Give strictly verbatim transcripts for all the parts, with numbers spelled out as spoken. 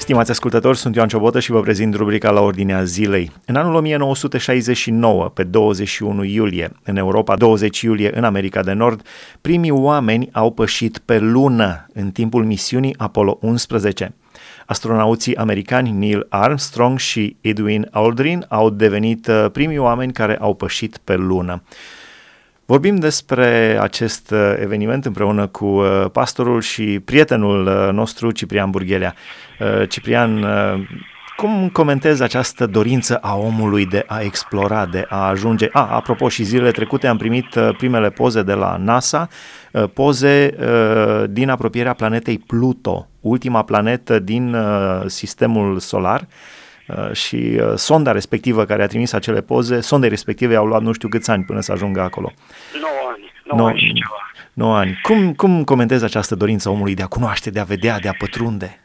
Stimați ascultători, sunt Ioan Ciobotă și vă prezint rubrica La Ordinea Zilei. În anul o mie nouă sute șaizeci și nouă, pe douăzeci și unu iulie, în Europa, douăzeci iulie în America de Nord, primii oameni au pășit pe lună în timpul misiunii Apollo unsprezece. Astronauții americani Neil Armstrong și Edwin Aldrin au devenit primii oameni care au pășit pe lună. Vorbim despre acest eveniment împreună cu pastorul și prietenul nostru, Ciprian Burghelea. Ciprian, cum comentezi această dorință a omului de a explora, de a ajunge... A, apropo, și zilele trecute am primit primele poze de la NASA, poze din apropierea planetei Pluto, ultima planetă din sistemul solar, și sonda respectivă care a trimis acele poze, sondei respective au luat nu știu câți ani până să ajungă acolo. nouă ani, nouă ani și ceva. nouă ani. Cum, cum comentezi această dorință omului de a cunoaște, de a vedea, de a pătrunde?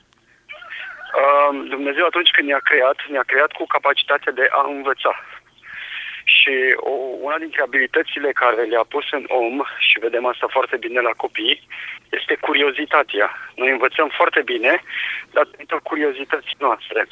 Uh, Dumnezeu atunci când ne-a creat, ne-a creat cu capacitatea de a învăța. Și o, una dintre abilitățile care le-a pus în om, și vedem asta foarte bine la copii, este curiozitatea. Noi învățăm foarte bine datorită curiozității noastre.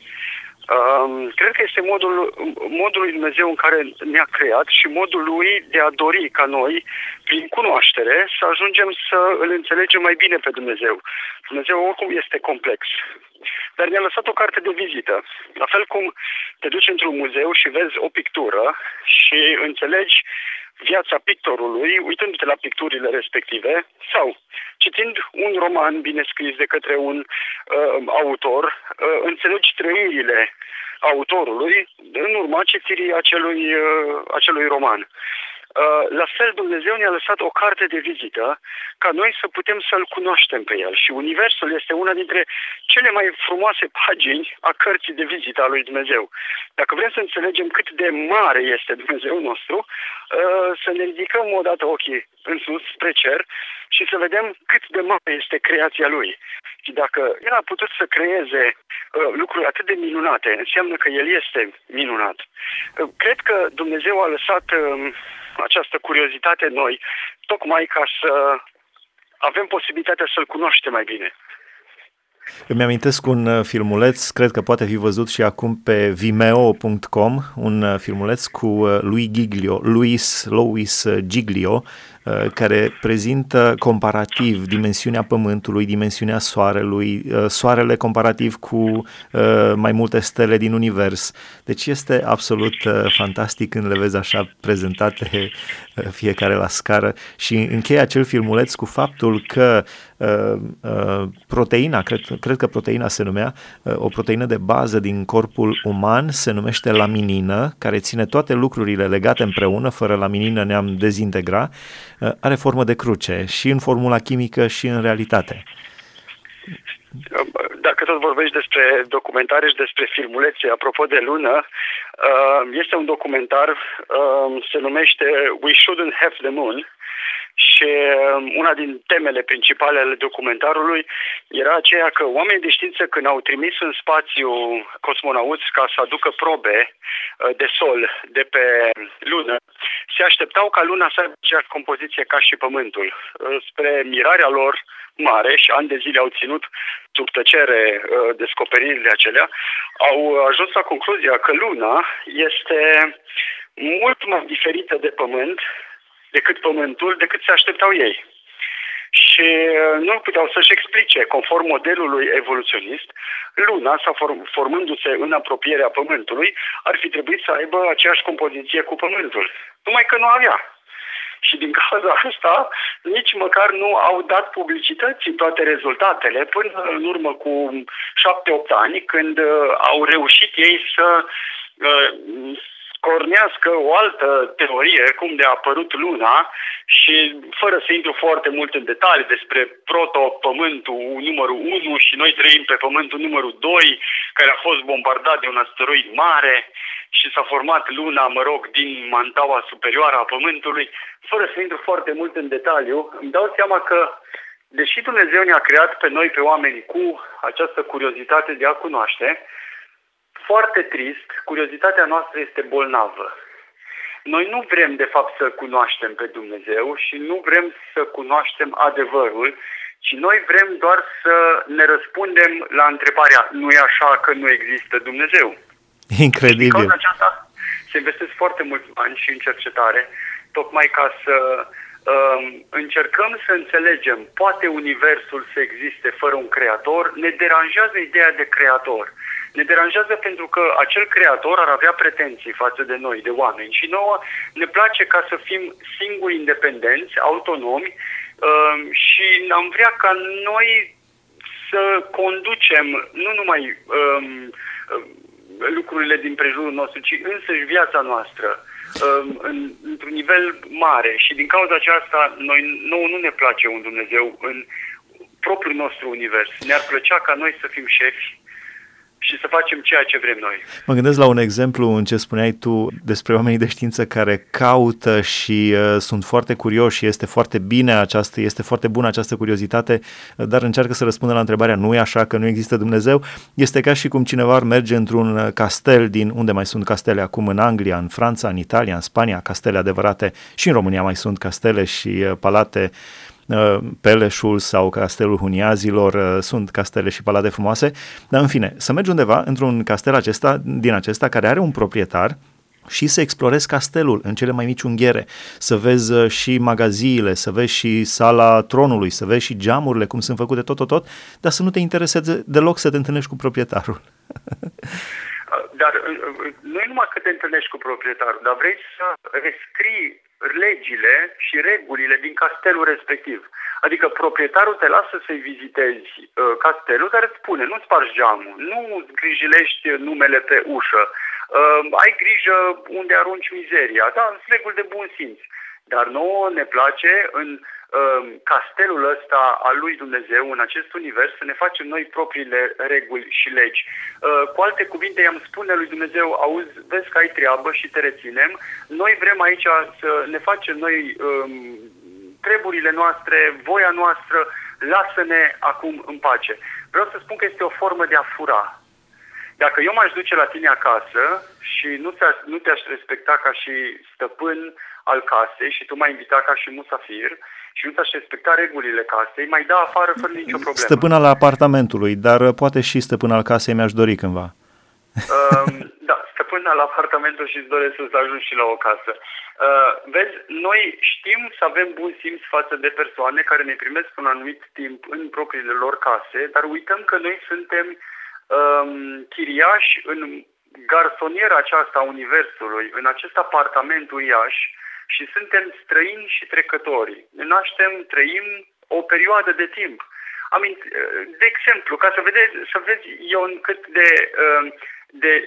Um, cred că este modul, modul lui Dumnezeu în care ne-a creat și modul lui de a dori ca noi, prin cunoaștere, să ajungem să îl înțelegem mai bine pe Dumnezeu. Dumnezeu oricum este complex, dar ne-a lăsat o carte de vizită. La fel cum te duci într-un muzeu și vezi o pictură și înțelegi viața pictorului, uitându-te la picturile respective, sau citind un roman bine scris de către un uh, autor, uh, înțelegi trăirile autorului în urma citirii acelui, uh, acelui roman. Uh, la fel, Dumnezeu ne-a lăsat o carte de vizită ca noi să putem să-L cunoaștem pe El. Și Universul este una dintre cele mai frumoase pagini a cărții de vizită a lui Dumnezeu. Dacă vrem să înțelegem cât de mare este Dumnezeu nostru, uh, să ne ridicăm odată ochii în sus, spre cer, și să vedem cât de mare este creația Lui. Și dacă El a putut să creeze uh, lucruri atât de minunate, înseamnă că El este minunat. Uh, cred că Dumnezeu a lăsat uh, această curiozitate în noi, tocmai ca să avem posibilitatea să-L cunoaștem mai bine. Îmi amintesc un filmuleț, cred că poate fi văzut și acum pe vimeo punct com, un filmuleț cu lui Giglio, Luis, Louis Giglio, care prezintă comparativ dimensiunea Pământului, dimensiunea Soarelui, Soarele comparativ cu mai multe stele din univers. Deci este absolut fantastic când le vezi așa prezentate fiecare la scară și încheie acel filmuleț cu faptul că proteina, cred, cred că proteina se numea, o proteină de bază din corpul uman se numește laminină, care ține toate lucrurile legate împreună, fără laminină ne-am dezintegra, are formă de cruce și în formula chimică și în realitate. Dacă tot vorbești despre documentare și despre filmulețe, apropo de lună, este un documentar, se numește We Shouldn't Have the Moon, și una din temele principale ale documentarului era aceea că oamenii de știință, când au trimis în spațiu cosmonauți ca să aducă probe de sol de pe lună, se așteptau ca luna să aibă aceeași compoziție ca și Pământul. Spre mirarea lor mare, și ani de zile au ținut sub tăcere descoperirile acelea, au ajuns la concluzia că luna este mult mai diferită de Pământ decât Pământul, decât se așteptau ei. Și nu puteau să-și explice, conform modelului evoluționist, luna, sau form, formându-se în apropierea Pământului, ar fi trebuit să aibă aceeași compoziție cu Pământul. Numai că nu avea. Și din cauza asta, nici măcar nu au dat publicității toate rezultatele, până în urmă cu șapte-opt ani, când au reușit ei să uh, cornească o altă teorie, cum de a apărut luna, și fără să intru foarte mult în detalii despre proto-pământul numărul unu și noi trăim pe pământul numărul doi, care a fost bombardat de un asteroid mare și s-a format luna, mă rog, din mantaua superioară a pământului, fără să intru foarte mult în detaliu, îmi dau seama că, deși Dumnezeu ne-a creat pe noi, pe oameni, cu această curiozitate de a cunoaște, foarte trist, curiozitatea noastră este bolnavă. Noi nu vrem, de fapt, să cunoaștem pe Dumnezeu și nu vrem să cunoaștem adevărul, ci noi vrem doar să ne răspundem la întrebarea, nu e așa că nu există Dumnezeu? Incredibil. Și din cauza aceasta se investesc foarte mulți bani și în cercetare, tocmai ca să um, încercăm să înțelegem, poate universul să existe fără un creator? Ne deranjează ideea de creator. Ne deranjează pentru că acel creator ar avea pretenții față de noi, de oameni. Și nouă ne place ca să fim singuri independenți, autonomi, um, și am vrea ca noi să conducem nu numai um, lucrurile din prejurul nostru, ci însăși viața noastră um, în, într-un nivel mare. Și din cauza aceasta, noi, nouă nu ne place un Dumnezeu în propriul nostru univers. Ne-ar plăcea ca noi să fim șefi și să facem ceea ce vrem noi. Mă gândesc la un exemplu în ce spuneai tu despre oamenii de știință care caută și uh, sunt foarte curioși și este foarte bine această, este foarte bună această curiozitate, dar încearcă să răspundă la întrebarea, nu e așa că nu există Dumnezeu? Este ca și cum cineva ar merge într-un castel din, unde mai sunt castele acum, în Anglia, în Franța, în Italia, în Spania, castele adevărate, și în România mai sunt castele și uh, palate, Peleșul sau Castelul Huniazilor, sunt castele și palate frumoase, dar în fine, să mergi undeva într-un castel acesta, din acesta care are un proprietar și să explorezi castelul în cele mai mici unghiere, să vezi și magaziile, să vezi și sala tronului, să vezi și geamurile, cum sunt făcute tot, tot, tot, dar să nu te intereseze deloc să te întâlnești cu proprietarul. Dar nu e numai că te întâlnești cu proprietarul, dar vrei să rescrii legile și regulile din castelul respectiv. Adică proprietarul te lasă să-i vizitezi uh, castelul, dar îți spune, nu spargi geamul, nu grijilești numele pe ușă, uh, ai grijă unde arunci mizeria, da, sunt reguli de bun simț. Dar nouă ne place în uh, castelul ăsta al lui Dumnezeu, în acest univers, să ne facem noi propriile reguli și legi. Uh, cu alte cuvinte, i-am spune lui Dumnezeu, auzi, vezi că ai treabă și te reținem, noi vrem aici să ne facem noi um, treburile noastre, voia noastră, lasă-ne acum în pace. Vreau să spun că este o formă de a fura. Dacă eu m-aș duce la tine acasă și nu, te-aș, nu te-aș respecta ca și stăpân al casei și tu m-ai invitat ca și musafir și nu ți-aș respecta regulile casei, mai da afară fără nicio problemă. Stăpân al apartamentului, dar poate și stăpân al casei mi-aș dori cândva. Um, da, stăpân al apartamentului și îți doresc să ajungi și la o casă. Uh, vezi, noi știm să avem bun simț față de persoane care ne primesc un anumit timp în propriile lor case, dar uităm că noi suntem um, chiriași în garsoniera aceasta a universului, în acest apartament uriaș, și suntem străini și trecători. Ne naștem, trăim o perioadă de timp. Amint, de exemplu, ca să vedeți, să vezi Ion cât de, de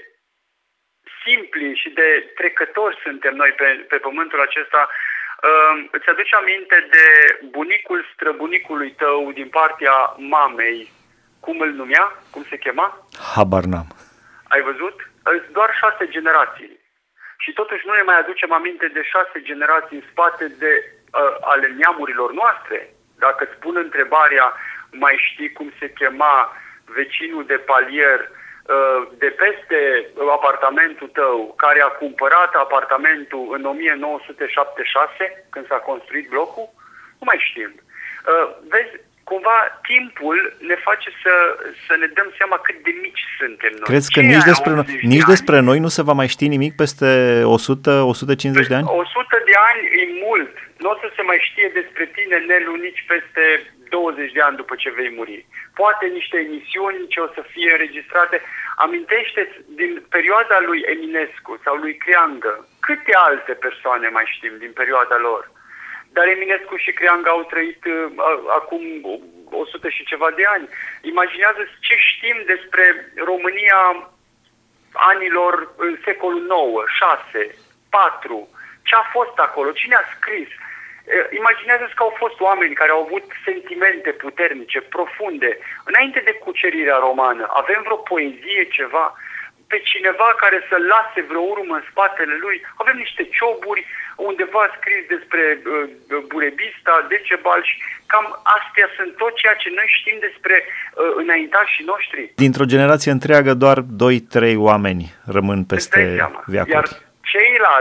simpli și de trecători suntem noi pe, pe pământul acesta. Îți aduci aminte de bunicul străbunicului tău din partea mamei? Cum îl numea? Cum se chema? Habar n-am. Ai văzut? Doar șase generații. Și totuși nu ne mai aducem aminte de șase generații în spate de uh, ale neamurilor noastre. Dacă îți pun întrebarea, mai știi cum se chema vecinul de palier uh, de peste apartamentul tău, care a cumpărat apartamentul în o mie nouă sute șaptezeci și șase, când s-a construit blocul? Nu mai știm. Uh, vezi, cumva timpul ne face să, să ne dăm seama cât de mici suntem noi. Crezi că nici despre, noi, nici despre noi nu se va mai ști nimic peste o sută - o sută cincizeci de ani? o sută de ani e mult. Nu o să se mai știe despre tine, Nelu, nici peste douăzeci de ani după ce vei muri. Poate niște emisiuni ce o să fie înregistrate. Amintește-ți din perioada lui Eminescu sau lui Creangă, câte alte persoane mai știm din perioada lor? Dar Eminescu și Creangă au trăit uh, acum o sută și ceva de ani. Imaginează ce știm despre România anilor în secolul nouă, șase, patru. Ce a fost acolo? Cine a scris? Uh, imaginează-ți că au fost oameni care au avut sentimente puternice, profunde. Înainte de cucerirea romană, avem vreo poezie, ceva? Pe cineva care să lase vreo urmă în spatele lui? Avem niște cioburi, undeva scris despre uh, Burebista, Decebal și cam astea sunt tot ceea ce noi știm despre uh, înaintașii noștri. Dintr-o generație întreagă doar doi trei oameni rămân peste veacuri. Iar ceilalți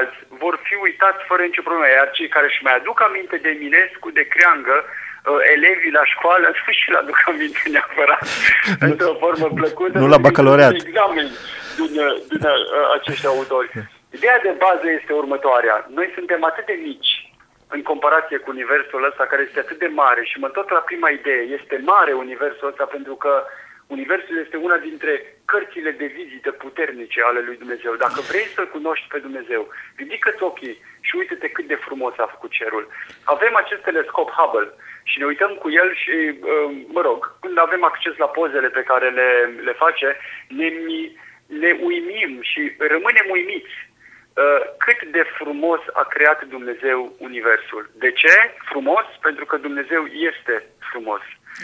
vor fi uitați fără nicio problemă. Iar cei care își mai aduc aminte de Eminescu, de Creangă, elevii la școală, nu și-l aduc aminte neapărat într-o formă plăcută. Nu la bacalaureat. Examen din, din acești autori. Ideea de bază este următoarea. Noi suntem atât de mici în comparație cu universul ăsta care este atât de mare și mă întorc la prima idee. Este mare universul ăsta pentru că universul este una dintre cărțile de vizită puternice ale lui Dumnezeu. Dacă vrei să-L cunoști pe Dumnezeu, ridică-ți ochii și uite-te cât de frumos a făcut cerul. Avem acest telescop Hubble și ne uităm cu el și, mă rog, când avem acces la pozele pe care le, le face, ne, ne uimim și rămânem uimiți cât de frumos a creat Dumnezeu universul. De ce? Frumos? Pentru că Dumnezeu este frumos.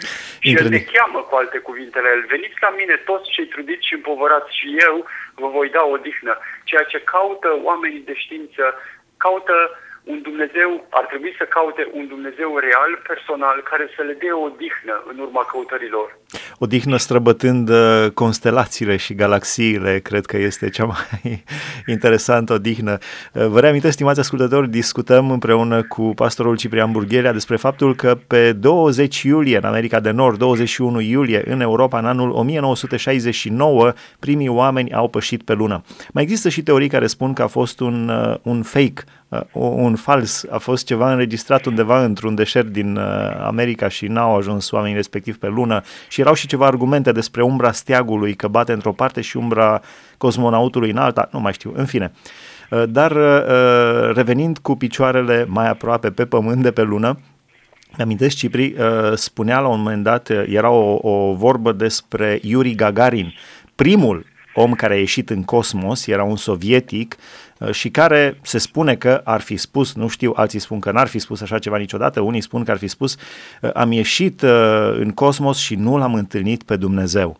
Și El ne cheamă, cu alte cuvintele El. Veniți la mine toți cei trudiți și împovărați și eu vă voi da odihnă. Ceea ce caută oamenii de știință, caută un Dumnezeu, ar trebui să caute un Dumnezeu real, personal, care să le dea odihnă în urma căutărilor. Odihnă străbătând constelațiile și galaxiile, cred că este cea mai interesantă odihnă. Vă reamintesc, stimați ascultători, discutăm împreună cu pastorul Ciprian Burghelea despre faptul că pe douăzeci iulie în America de Nord, douăzeci și unu iulie în Europa, în anul o mie nouă sute șaizeci și nouă, primii oameni au pășit pe lună. Mai există și teorii care spun că a fost un, un fake, un fals, a fost ceva înregistrat undeva într-un deșert din America și n-au ajuns oamenii respectiv pe lună și erau și ceva argumente despre umbra steagului că bate într-o parte și umbra cosmonautului în alta, nu mai știu, în fine. Dar revenind cu picioarele mai aproape pe pământ de pe lună, mi-amintesc, Cipri, spunea la un moment dat, era o, o vorbă despre Yuri Gagarin, primul om care a ieșit în cosmos, era un sovietic și care se spune că ar fi spus, nu știu, alții spun că n-ar fi spus așa ceva niciodată, unii spun că ar fi spus, am ieșit în cosmos și nu l-am întâlnit pe Dumnezeu.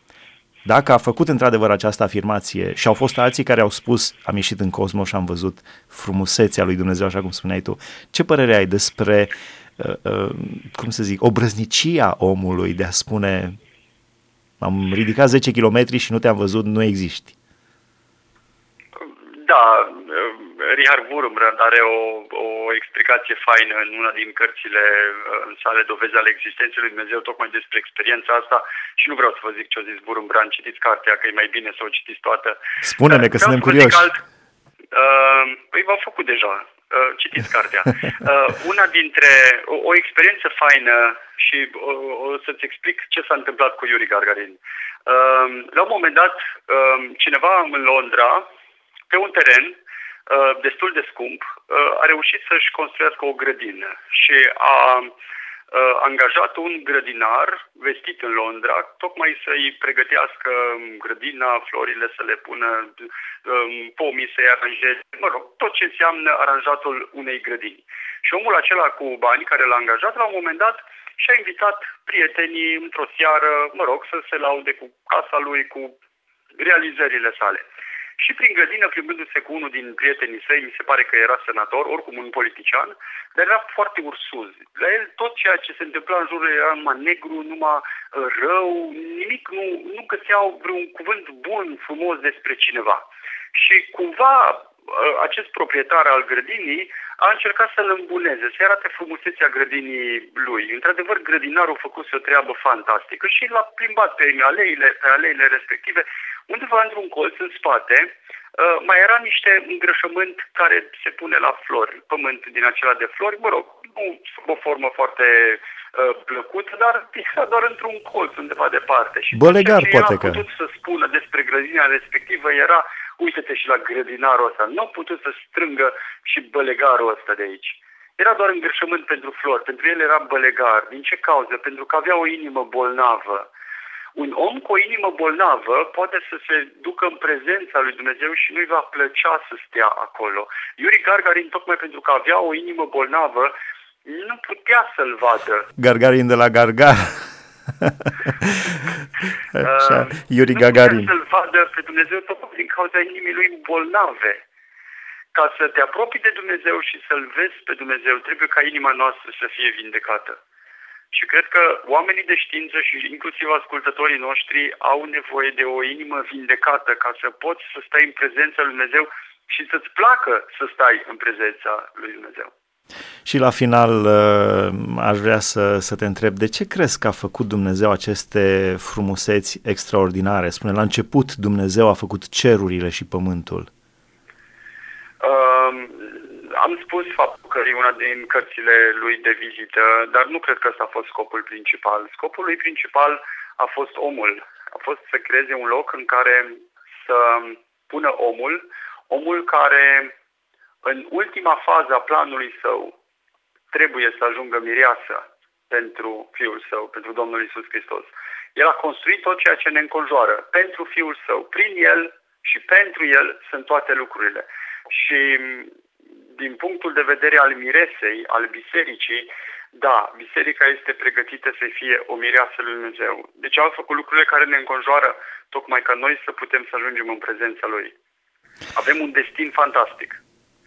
Dacă a făcut într-adevăr această afirmație și au fost alții care au spus, am ieșit în cosmos și am văzut frumusețea lui Dumnezeu, așa cum spuneai tu, ce părere ai despre, cum să zic, obrăznicia omului de a spune, am ridicat zece kilometri și nu te-am văzut, nu existi? Da, Richard Wurmbrand are o, o explicație faină în una din cărțile sale, Dovezi ale existenței lui Dumnezeu, tocmai despre experiența asta și nu vreau să vă zic ce a zis Wurmbrand, citiți cartea, că e mai bine să o citiți toată. Spune-ne că suntem curioși. Alt, uh, păi v-am făcut deja, uh, citiți cartea. Uh, una dintre, o, o experiență faină și uh, o să-ți explic ce s-a întâmplat cu Yuri Gagarin. Uh, la un moment dat, uh, cineva în Londra, pe un teren uh, destul de scump, uh, a reușit să-și construiască o grădină și a uh, angajat un grădinar vestit în Londra, tocmai să-i pregătească grădina, florile să le pună, uh, pomii să-i aranjeze, mă rog, tot ce înseamnă aranjatul unei grădini. Și omul acela cu bani care l-a angajat, la un moment dat, și-a invitat prietenii într-o seară, mă rog, să se laude cu casa lui, cu realizările sale. Și prin grădină, plimbându-se cu unul din prietenii săi, mi se pare că era senator, oricum un politician, dar era foarte ursuz. La el tot ceea ce se întâmpla în jurul era numai negru, numai rău, nimic, nu, nu găseau vreun cuvânt bun, frumos despre cineva. Și cumva acest proprietar al grădinii a încercat să-l îmbuneze, să arate frumusețea grădinii lui. Într-adevăr, grădinarul făcuse o treabă fantastică și l-a plimbat pe aleile, pe aleile respective. Undeva într-un colț în spate mai era niște îngrășământ care se pune la flori, pământ din acela de flori, mă rog, nu sub o formă foarte uh, plăcută, dar era doar într-un colț undeva departe. Și Bălegar, ce poate că. putut să spună despre grădina respectivă era, uite-te și la grădinarul ăsta, nu a putut să strângă și bălegarul ăsta de aici. Era doar îngrășământ pentru flori, pentru el era bălegar. Din ce cauză? Pentru că avea o inimă bolnavă. Un om cu o inimă bolnavă poate să se ducă în prezența lui Dumnezeu și nu-i va plăcea să stea acolo. Yuri Gagarin, tocmai pentru că avea o inimă bolnavă, nu putea să-l vadă. Gagarin de la Gargar. Așa, uh, Yuri nu Gagarin. Nu putea să-l vadă pe Dumnezeu tocmai din cauza inimii lui bolnave. Ca să te apropii de Dumnezeu și să-L vezi pe Dumnezeu, trebuie ca inima noastră să fie vindecată. Și cred că oamenii de știință și inclusiv ascultătorii noștri au nevoie de o inimă vindecată ca să poți să stai în prezența lui Dumnezeu și să-ți placă să stai în prezența lui Dumnezeu. Și la final aș vrea să, să te întreb, de ce crezi că a făcut Dumnezeu aceste frumuseți extraordinare? Spune, la început Dumnezeu a făcut cerurile și pământul. Uh, am spus faptul că e una din cărțile lui de vizită, dar nu cred că ăsta a fost scopul principal. Scopul lui principal a fost omul. A fost să creeze un loc în care să pună omul, omul care în ultima fază a planului său trebuie să ajungă mireasă pentru Fiul Său, pentru Domnul Iisus Hristos. El a construit tot ceea ce ne înconjoară pentru Fiul Său. Prin El și pentru El sunt toate lucrurile. Și din punctul de vedere al miresei, al bisericii, da, biserica este pregătită să fie o mireasă lui Dumnezeu. Deci au făcut lucrurile care ne înconjoară, tocmai ca noi să putem să ajungem în prezența Lui. Avem un destin fantastic.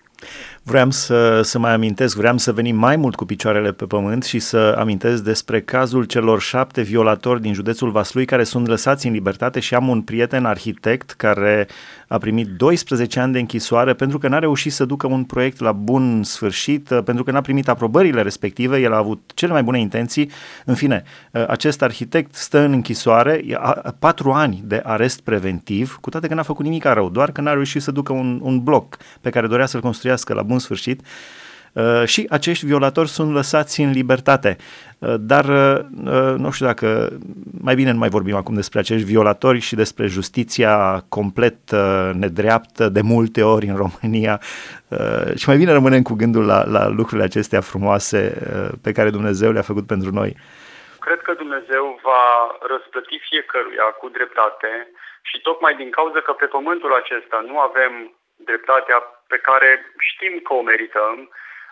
Vreau să, să mai amintesc, vreau să venim mai mult cu picioarele pe pământ și să amintesc despre cazul celor șapte violatori din județul Vaslui care sunt lăsați în libertate și am un prieten arhitect care a primit doisprezece ani de închisoare pentru că n-a reușit să ducă un proiect la bun sfârșit, pentru că n-a primit aprobările respective, el a avut cele mai bune intenții. În fine, acest arhitect stă în închisoare, patru ani de arest preventiv, cu toate că n-a făcut nimic rău, doar că n-a reușit să ducă un, un bloc pe care dorea să-l construiască la bun sfârșit. Uh, și acești violatori sunt lăsați în libertate. Uh, dar uh, nu știu dacă, mai bine nu mai vorbim acum despre acești violatori și despre justiția complet uh, nedreaptă de multe ori în România uh, și mai bine rămânem cu gândul la, la lucrurile acestea frumoase uh, pe care Dumnezeu le-a făcut pentru noi. Cred că Dumnezeu va răsplăti fiecăruia cu dreptate și tocmai din cauza că pe pământul acesta nu avem dreptatea pe care știm că o merităm,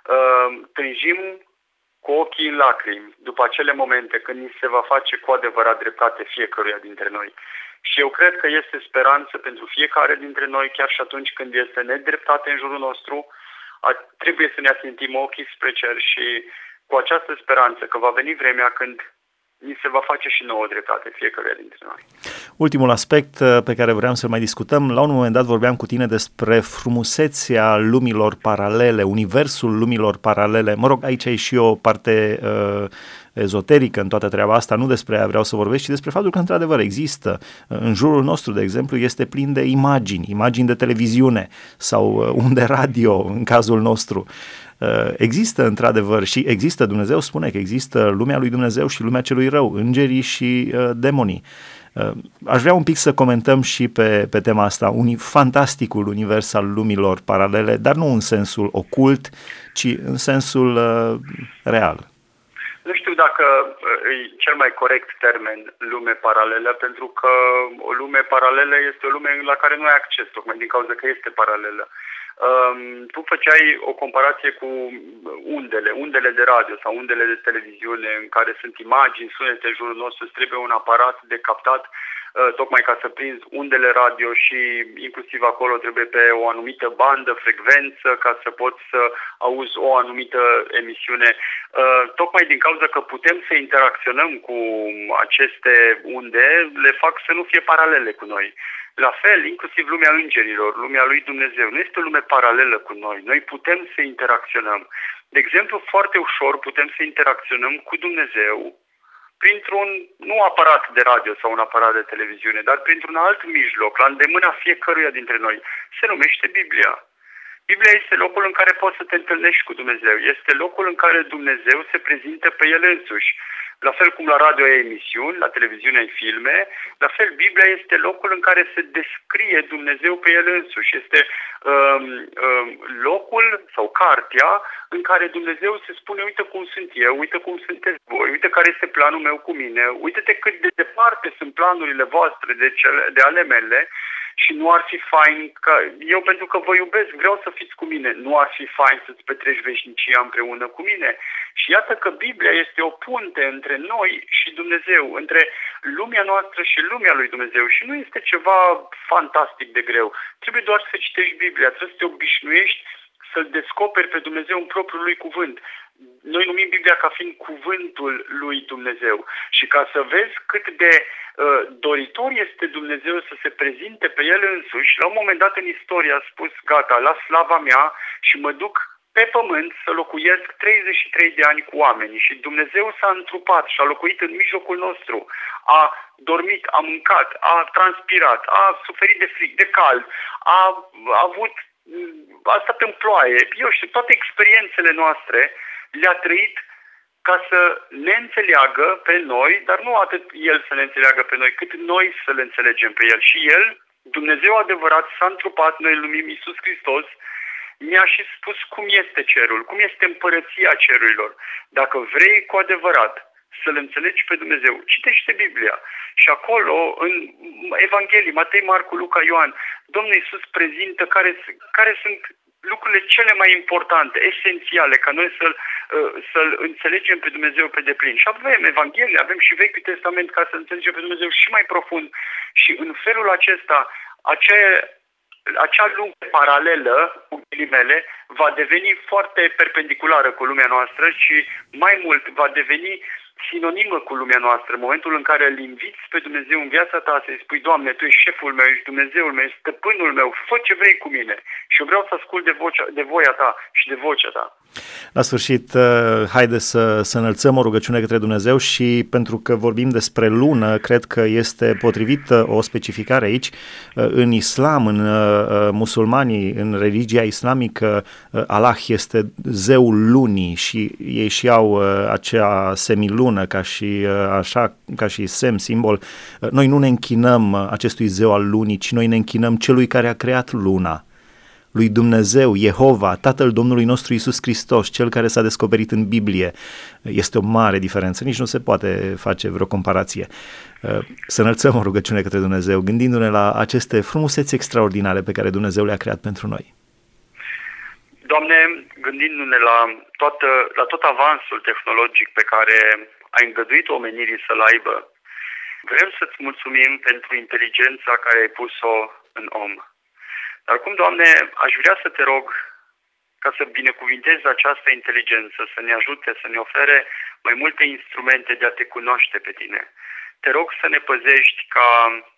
tânjim cu ochii în lacrimi după acele momente când ni se va face cu adevărat dreptate fiecăruia dintre noi. Și eu cred că este speranță pentru fiecare dintre noi, chiar și atunci când este nedreptate în jurul nostru, trebuie să ne ațintim ochii spre cer și cu această speranță că va veni vremea când ni se va face și nouă dreptate fiecăruia dintre noi. Ultimul aspect pe care vreau să mai discutăm, la un moment dat vorbeam cu tine despre frumusețea lumilor paralele, universul lumilor paralele. Mă rog, aici e și o parte uh, ezoterică în toată treaba asta, nu despre aia vreau să vorbesc, ci despre faptul că într-adevăr există. În jurul nostru, de exemplu, este plin de imagini, imagini de televiziune sau unde radio, în cazul nostru. Există într-adevăr și există, Dumnezeu spune că există lumea lui Dumnezeu și lumea celui rău, îngerii și uh, demonii. Uh, aș vrea un pic să comentăm și pe, pe tema asta, un fantasticul univers al lumilor paralele, dar nu în sensul ocult, ci în sensul uh, real. Nu știu dacă e cel mai corect termen lume paralelă, pentru că o lume paralelă este o lume la care nu ai acces, tocmai din cauza că este paralelă. Um, tu făceai o comparație cu undele, undele de radio sau undele de televiziune în care sunt imagini, sunete în jurul nostru, îți trebuie un aparat de captat uh, tocmai ca să prinzi undele radio și inclusiv acolo trebuie pe o anumită bandă, frecvență, ca să poți să auzi o anumită emisiune. Uh, tocmai din cauza că putem să interacționăm cu aceste unde, le fac să nu fie paralele cu noi. La fel, inclusiv lumea îngerilor, lumea lui Dumnezeu, nu este o lume paralelă cu noi. Noi putem să interacționăm. De exemplu, foarte ușor putem să interacționăm cu Dumnezeu printr-un, nu aparat de radio sau un aparat de televiziune, dar printr-un alt mijloc, la îndemâna fiecăruia dintre noi. Se numește Biblia. Biblia este locul în care poți să te întâlnești cu Dumnezeu. Este locul în care Dumnezeu se prezintă pe El însuși. La fel cum la radio ai emisiuni, la televiziune ai filme, la fel Biblia este locul în care se descrie Dumnezeu pe El însuși. Este um, um, locul sau cartea în care Dumnezeu se spune, uite cum sunt eu, uite cum sunteți voi, uite care este planul meu cu mine, uite-te cât de departe sunt planurile voastre de, cele, de ale mele. Și nu ar fi fain, că eu pentru că vă iubesc, vreau să fiți cu mine, nu ar fi fain să-ți petreci veșnicia împreună cu mine. Și iată că Biblia este o punte între noi și Dumnezeu, între lumea noastră și lumea lui Dumnezeu. Și nu este ceva fantastic de greu. Trebuie doar să citești Biblia, trebuie să te obișnuiești să-L descoperi pe Dumnezeu în propriul lui cuvânt. noi numim Biblia ca fiind cuvântul lui Dumnezeu. Și ca să vezi cât de uh, doritor este Dumnezeu să se prezinte pe El însuși, la un moment dat în istorie a spus, gata, la slava mea și mă duc pe pământ să locuiesc treizeci și trei de ani cu oamenii. Și Dumnezeu s-a întrupat și a locuit în mijlocul nostru. A dormit, a mâncat, a transpirat, a suferit de frig, de cald, a, a avut, a stat în ploaie. Eu știu, toate experiențele noastre le-a trăit ca să ne înțeleagă pe noi, dar nu atât El să ne înțeleagă pe noi, cât noi să le înțelegem pe El. Și El, Dumnezeu adevărat, s-a întrupat, noi îl numim Iisus Hristos, mi-a și spus cum este cerul, cum este împărăția cerurilor. Dacă vrei cu adevărat să-L înțelegi pe Dumnezeu, citește Biblia. Și acolo, în Evanghelii, Matei, Marcu, Luca, Ioan, Domnul Iisus prezintă care, care sunt lucrurile cele mai importante, esențiale, ca noi să-L, să-L înțelegem pe Dumnezeu pe deplin. Și avem Evanghelie, avem și Vechiul Testament ca să înțelegem pe Dumnezeu și mai profund. Și în felul acesta, acea acea lume paralelă, cu ghilimele, va deveni foarte perpendiculară cu lumea noastră și mai mult va deveni sinonimă cu lumea noastră. În momentul în care îl inviți pe Dumnezeu în viața ta, să-i spui, Doamne, Tu ești șeful meu, ești Dumnezeul meu, ești stăpânul meu, fă ce vrei cu mine și eu vreau să ascult de, vocea, de voia Ta și de vocea Ta. La sfârșit, haide să, să înălțăm o rugăciune către Dumnezeu și pentru că vorbim despre lună, cred că este potrivită o specificare aici. În islam, în musulmanii, în religia islamică, Allah este zeul lunii și ei și au acea semilună ca și, așa, ca și semn, simbol. Noi nu ne închinăm acestui zeu al lunii, ci noi ne închinăm celui care a creat luna, lui Dumnezeu, Jehova, Tatăl Domnului nostru Iisus Hristos, Cel care s-a descoperit în Biblie. Este o mare diferență, nici nu se poate face vreo comparație. Să înălțăm o rugăciune către Dumnezeu, gândindu-ne la aceste frumuseți extraordinare pe care Dumnezeu le-a creat pentru noi. Doamne, gândindu-ne la, toată, la tot avansul tehnologic pe care ai îngăduit omenirii să-l aibă, vrem să-ți mulțumim pentru inteligența care ai pus-o în om. Dar cum, Doamne, aș vrea să te rog ca să binecuvintezi această inteligență, să ne ajute, să ne ofere mai multe instrumente de a te cunoaște pe Tine. Te rog să ne păzești ca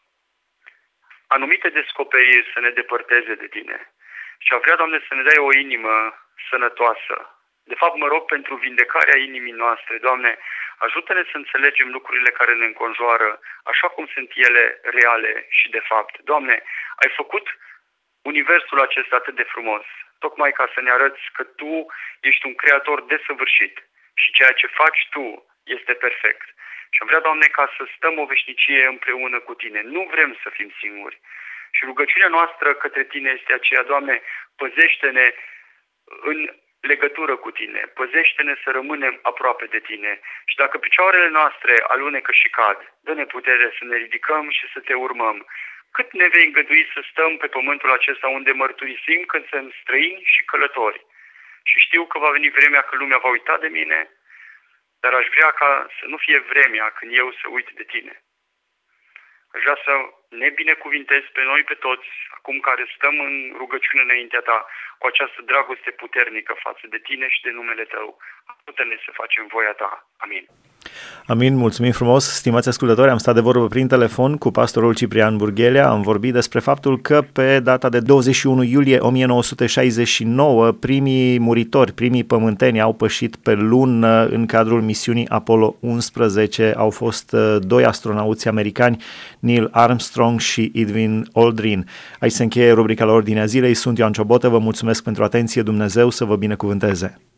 anumite descoperiri să ne depărteze de Tine. Și aș vrea, Doamne, să ne dai o inimă sănătoasă. De fapt, mă rog pentru vindecarea inimii noastre. Doamne, ajută-ne să înțelegem lucrurile care ne înconjoară, așa cum sunt ele reale și de fapt. Doamne, ai făcut universul acesta atât de frumos, tocmai ca să ne arăți că Tu ești un creator desăvârșit și ceea ce faci Tu este perfect. Și am vrea, Doamne, ca să stăm o veșnicie împreună cu Tine. Nu vrem să fim singuri. Și rugăciunea noastră către Tine este aceea, Doamne, păzește-ne în legătură cu Tine, păzește-ne să rămânem aproape de Tine. Și dacă picioarele noastre alunecă și cad, dă-ne putere să ne ridicăm și să Te urmăm. Cât ne vei îngădui să stăm pe pământul acesta unde mărturisim că suntem străini și călători. Și știu că va veni vremea când lumea va uita de mine, dar aș vrea ca să nu fie vremea când eu să uit de Tine. Aș vrea să ne binecuvintezi pe noi, pe toți, acum care stăm în rugăciune înaintea Ta, cu această dragoste puternică față de Tine și de numele Tău. Ajută-ne să facem voia Ta. Amin. Amin, mulțumim frumos, stimați ascultători, am stat de vorbă prin telefon cu pastorul Ciprian Burghelea, am vorbit despre faptul că pe data de douăzeci și unu iulie o mie nouă sute șaizeci și nouă primii muritori, primii pământeni au pășit pe lună în cadrul misiunii Apollo unsprezece, au fost doi astronauți americani, Neil Armstrong și Edwin Aldrin. Aici se încheie rubrica la Ordinea Zilei, sunt Ioan Ciobotă, vă mulțumesc pentru atenție, Dumnezeu să vă binecuvânteze!